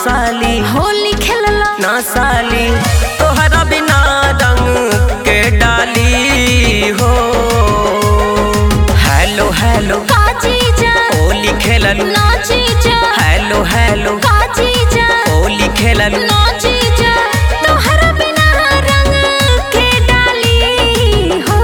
साली होली खेलला ना साली तोहरा बिना रंग के डाली हो। हेलो हेलो काजीजा होली खेललू नाचीजा हेलो हेलो काजीजा होली खेललू नाचीजा तोहरा बिना रंग के डाली हो।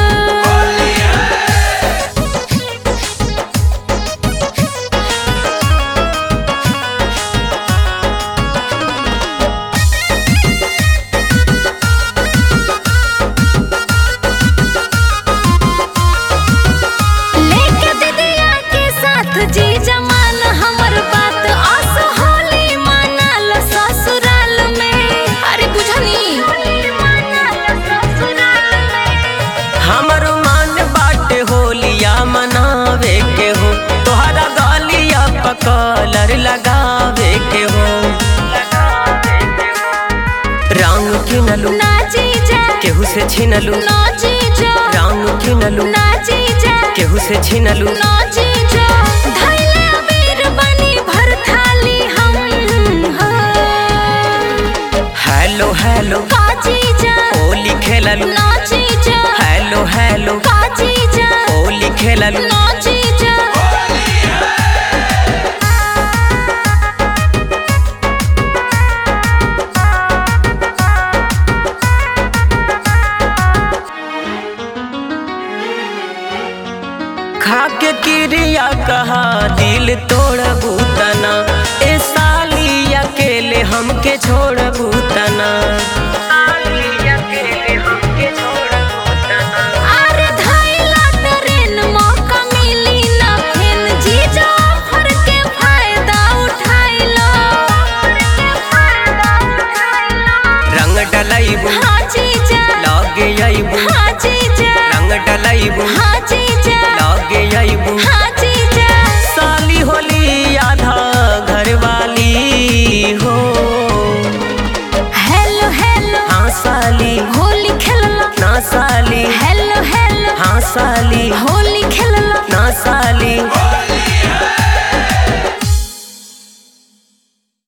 लेके दीदिया के साथ जीजा मान हमर बात आसो होली मनाल ससुराल में। अरे बुझनी हमर मान बाटे होलिया मनावे के हो तोहरा गालिया पकलर लगावे के हो। रंग किनलू नाचीजा केहू से छिनलू नाचीजा रंग किनलू नाचीजा केहू से छिनलू नाचीजा धैले अबीर बनी भर थाली हम हो। हेलो हेलो काजीजा होली खेललू नाचीजा हेलो हेलो काजीजा होली खेललू नाचीजा खाके क्रिया कहा दिल तोड़ बूतना ए साली अकेले हमके छोड़ बूतना।